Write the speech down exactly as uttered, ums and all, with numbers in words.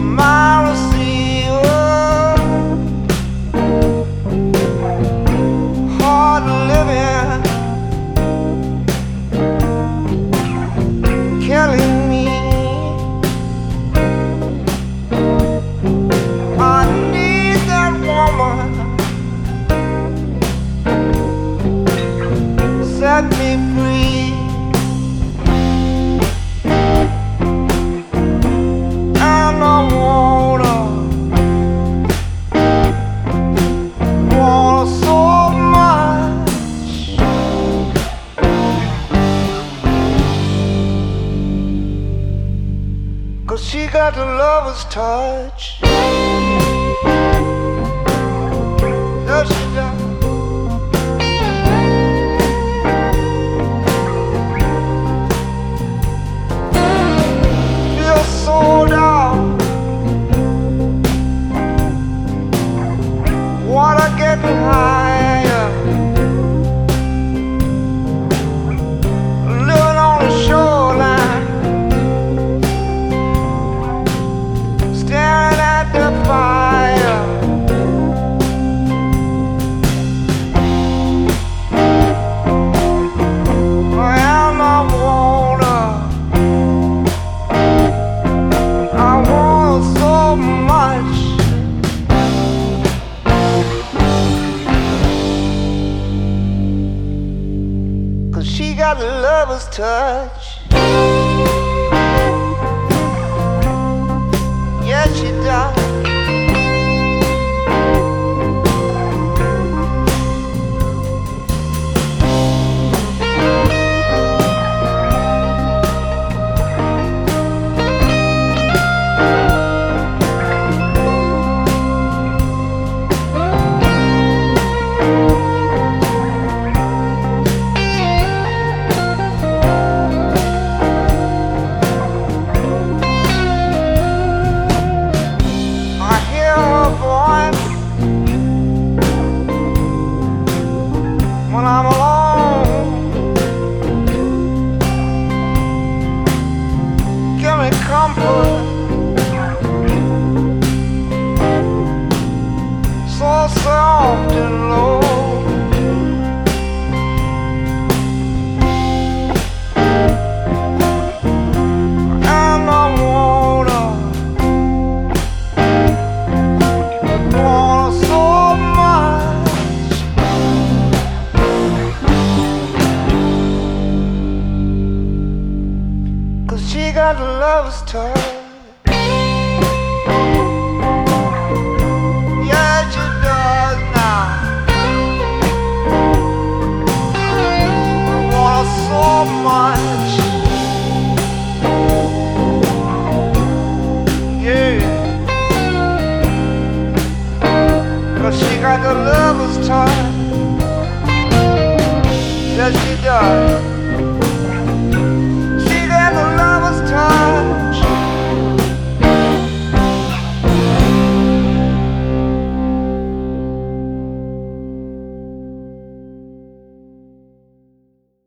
my receiver. Hard living, killing me. I need that woman, set me free. And I wanna, wanna so much. 'Cause she got the lover's touch. Yes, she does. Sold out. Water getting higher. Living on the shoreline, staring at the fire. And I wanna, I want so much. 'Cause she got the lover's touch. Yes, she does. When I'm alone, give me comfort, so soft and low. And I wanna, wanna so much. 'Cause she got the lover's touch. Yeah, she does now. I want her so much. Yeah. 'Cause she got the lover's touch. Yeah, she does.